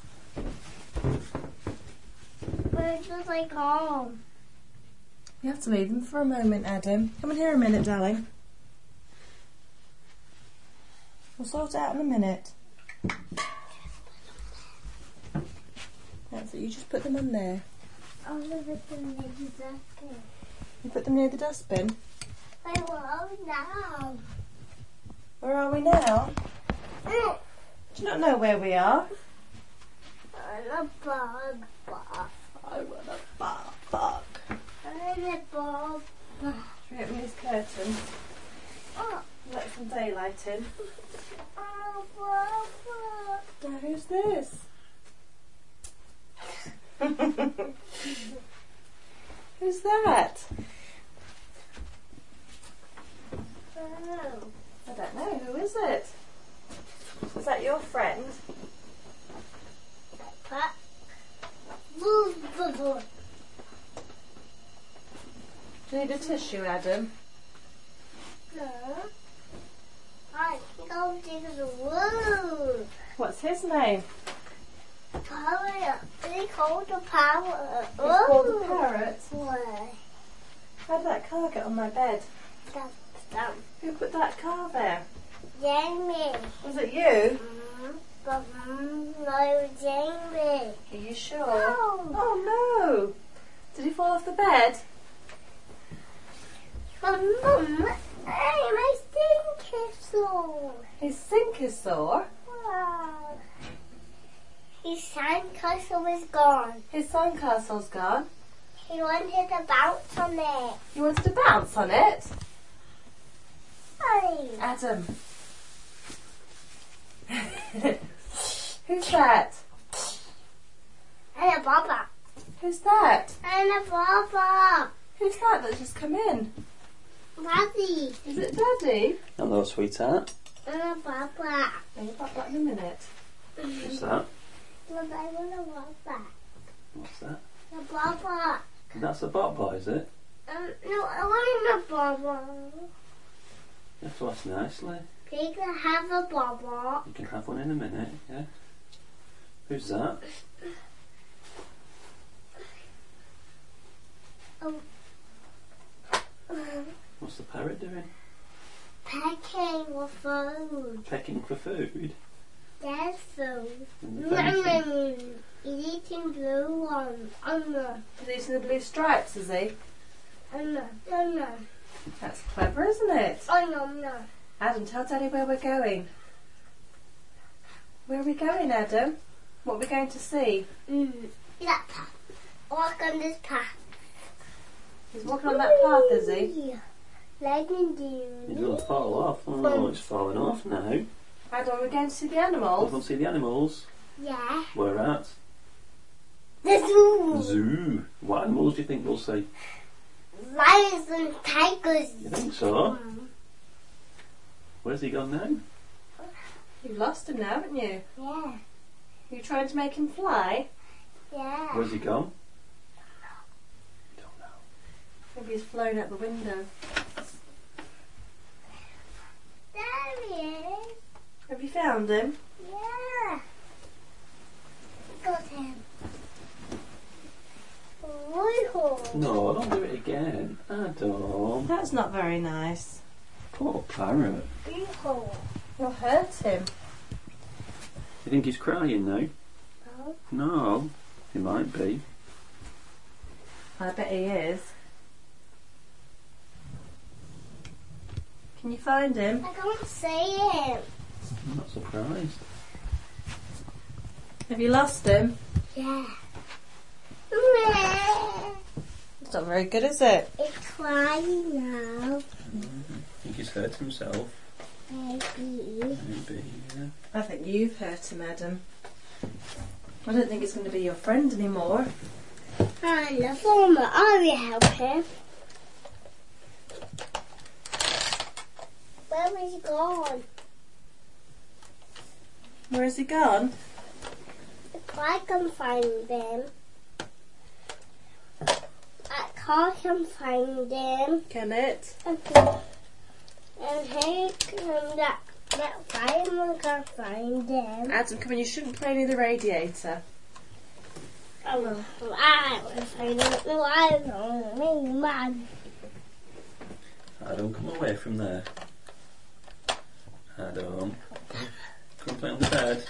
But it's just like home. You have to leave them for a moment, Adam. Come in here a minute, darling. We'll sort it out in a minute. That's it. You just put them on there. I'll live with them near the dustbin. You put them near the dustbin. I will now. Where are we now? Mm. Do you not know where we are? I'm a bug bug. I want a bar bug. I'm a bug bug. Should we open these curtains? Oh, Let some daylight in. I'm a bug bug. Now, who's this? Who's that? Oh. I don't know. Who is it? Is that your friend? Papa. Boo, boo, boo. Do you need a tissue, Adam? No. I go to the woo. What's his name? Power. They call the power. It's called a parrot. Why? How did that car get on my bed? Stop, stop. Who put that car there? Jamie. Was it you? Mm, but mm, no, Jamie. Are you sure? No. Oh no! Did he fall off the bed? Mum, mum, hey, my sink is sore. His sink is sore. Wow. His sandcastle is gone. His sandcastle's gone. He wanted to bounce on it. You wanted to bounce on it? Hey. Adam. Who's that? And a baba. Who's that? And a baba. Who's that that's just come in? Daddy. Is it Daddy? Hello, sweetheart. And a baba. I'll be back in a minute. What's that? But I want a baba. What's that? A baba. That's a bot boy, is it? Um, no, I want a baba. You have to ask nicely. Can I have a baba? You can have one in a minute, yeah? Who's that? Oh. What's the parrot doing? Pecking with food. Pecking for food? There's food. In the fencing. He's eating blue ones. Oh no. He's eating the blue stripes, is he? Oh no. Oh no. That's clever, isn't it? Oh no, no. Adam, tell Daddy where we're going. Where are we going, Adam? What are we going to see? Mm. That path. Walk on this path. He's walking on that path, is he? Lightning He's dude. going to fall off. Oh, it's falling off now. Adam, are we going to see the I animals? want to see the animals. Yeah. Where at? The zoo. Zoo. What animals do you think we'll see? Lions and tigers. You think so? Where's he gone now? You've lost him now, haven't you? Yeah. Are you trying to make him fly? Yeah. Where's he gone? Don't know. Maybe he's flown out the window. There he is. Have you found him? Yeah. Got him. Woo-hoo. No, don't do it again. Adam. That's not very nice. Poor parrot. Woo-hoo. You'll hurt him. You think he's crying now? No. No. He might be. I bet he is. Can you find him? I can't see him. I'm not surprised. Have you lost him? Yeah. Meow. It's not very good, is it? It's crying now. Mm-hmm. I think he's hurt himself. Maybe. Maybe, yeah. I think you've hurt him, Adam. I don't think it's going to be your friend anymore. And the farmer, I will help him. Where is he gone? Where has he gone? If I can find them. I can't find them. Can it? Okay. And he can, that, that fireman can find them. Adam, come on, you shouldn't play near the radiator. Oh, well, I will find them. No, I don't. Me, man. Adam, come away from there. Adam. Come play on the bed.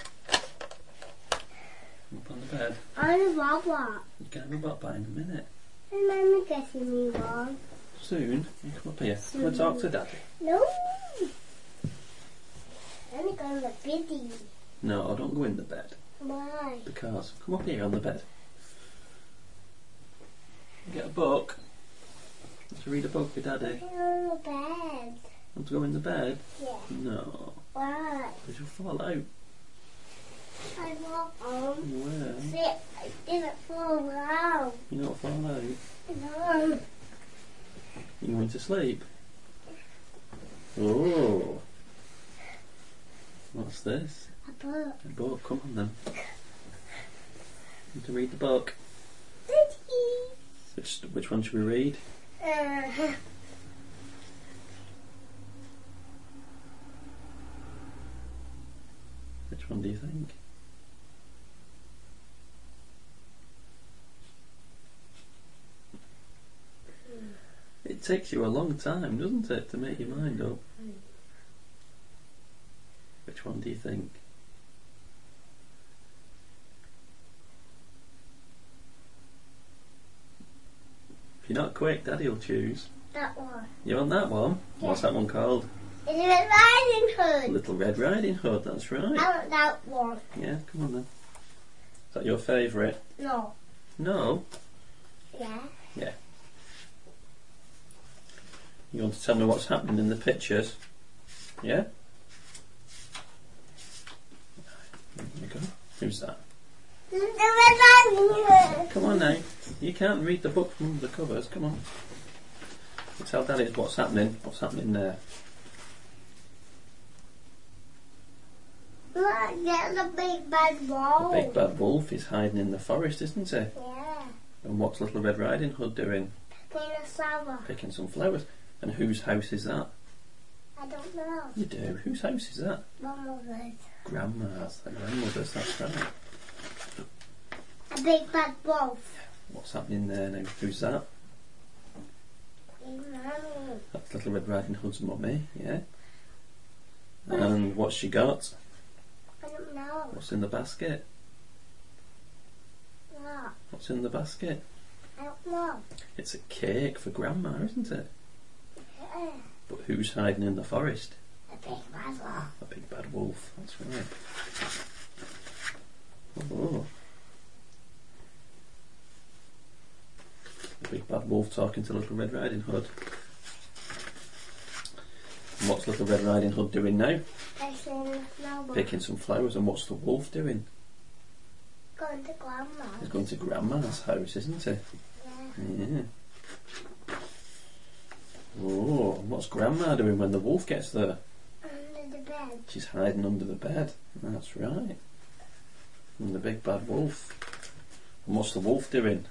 Come up on the bed. I want one. You can have a butt by in a minute. And Mama getting me one. Soon. You come up here. Come and talk to Daddy. No. I'm going to biddy. No, don't go in the bed. Why? Because. Come up here on the bed. Get a book. Want to read a book with Daddy? I'm on the bed. Want to go in the bed? Yeah. No. Why? Because you'll fall out. I walk on. Where? See, I didn't fall out. You don't fall out. No. You going to sleep? Oh. What's this? A book. A book. Come on then. Want to read the book? Biddy. Which, which one should we read? Uh, Which one do you think? It takes you a long time, doesn't it, to make your mind up? Which one do you think? If you're not quick, Daddy will choose. that one. You want that one? Yeah. What's that one called? It's a Riding Hood. Little Red Riding Hood, that's right. I want that one. Yeah, come on then. Is that your favourite? No. No? Yeah. Yeah. You want to tell me what's happening in the pictures? Yeah? There you go. Who's that? The Red Riding Hood. Come on now. You can't read the book from under the covers. Come on. You tell Daddy what's happening. What's happening there? Look, there's a big bad wall. The big bad wolf is hiding in the forest, isn't he? Yeah. And what's Little Red Riding Hood doing? Picking a flower. Picking some flowers. And whose house is that? I don't know. You do. Whose house is that? Mum of it. Grandma's. The grandmother's, that's right. A big bad wolf. What's happening there now? Who's that? Mommy. That's Little Red Riding Hood's mummy, yeah. And what's she got? I don't know. What's in the basket? No. What's in the basket? I don't know. It's a cake for Grandma, isn't it? Yeah. But who's hiding in the forest? A big bad wolf. A big bad wolf, that's right. Oh. A big bad wolf talking to Little Red Riding Hood. And what's Little Red Riding Hood doing now? Picking a flower. Picking some flowers. And what's the wolf doing? Going to Grandma. He's going to Grandma's house, isn't he? Yeah. Yeah. Oh, and what's Grandma doing when the wolf gets there? Under the bed. She's hiding under the bed. That's right. And the big bad wolf. And what's the wolf doing?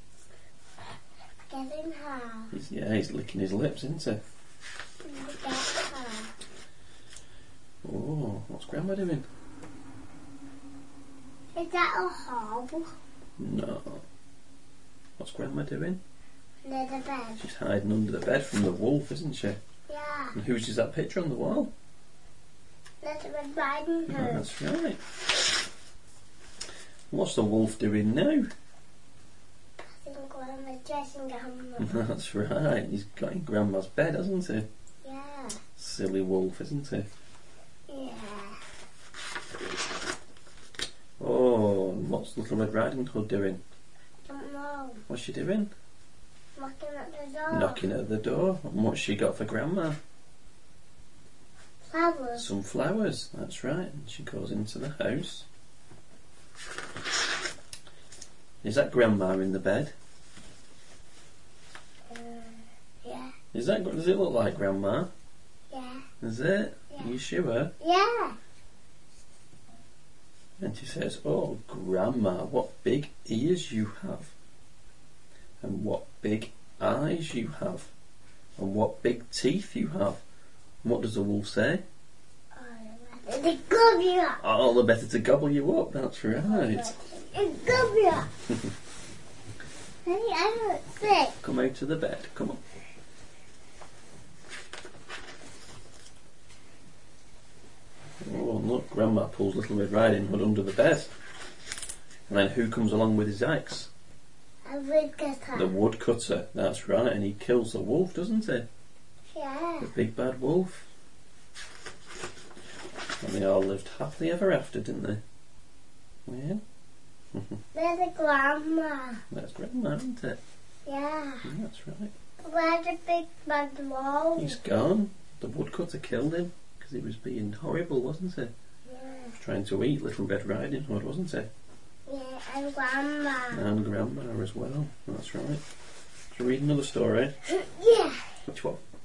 Getting her. He's, yeah, he's licking his lips, isn't he? Get her. Oh, what's Grandma doing? Is that a hole? No. What's Grandma doing? Under the bed. She's hiding under the bed from the wolf, isn't she? Yeah. And whose is that picture on the wall? Little Red Riding Oh, Hood. that's right. What's the wolf doing now? I think Grandma's dressing Grandma. That's right. He's got in Grandma's bed, hasn't he? Yeah. Silly wolf, isn't he? Yeah. Oh, and what's Little Red Riding Hood doing? Don't know. What's she doing? Knocking at the door. Knocking at the door. And what's she got for Grandma? Flowers. Some flowers, that's right. And she goes into the house. Is that Grandma in the bed? Uh, yeah. Is that? Does it look like Grandma? Yeah. Is it? Yeah. Are you sure? Yeah. And she says, "Oh, Grandma, what big ears you have, and what big eyes you have, and what big teeth you have." And what does the wolf say? Oh, they gobble you up. Oh, the better to gobble you up. That's right. They gobble you up. Honey, I don't sick. Come out to the bed. Come on. Oh, look, Grandma pulls Little Red Riding Hood under the bed. And then who comes along with his axe? A woodcutter. The woodcutter, that's right, and he kills the wolf, doesn't he? Yeah. The big bad wolf. And they all lived happily ever after, didn't they? Yeah. There's a grandma. That's Grandma, isn't it? Yeah. Yeah, that's right. Where's the big bad wolf? He's gone. The woodcutter killed him because he was being horrible, wasn't he? Yeah. Trying to eat Little Red Riding Hood, wasn't he? Yeah, and grandma. And Grandma as well. That's right. Shall we read another story? Yeah. Which one?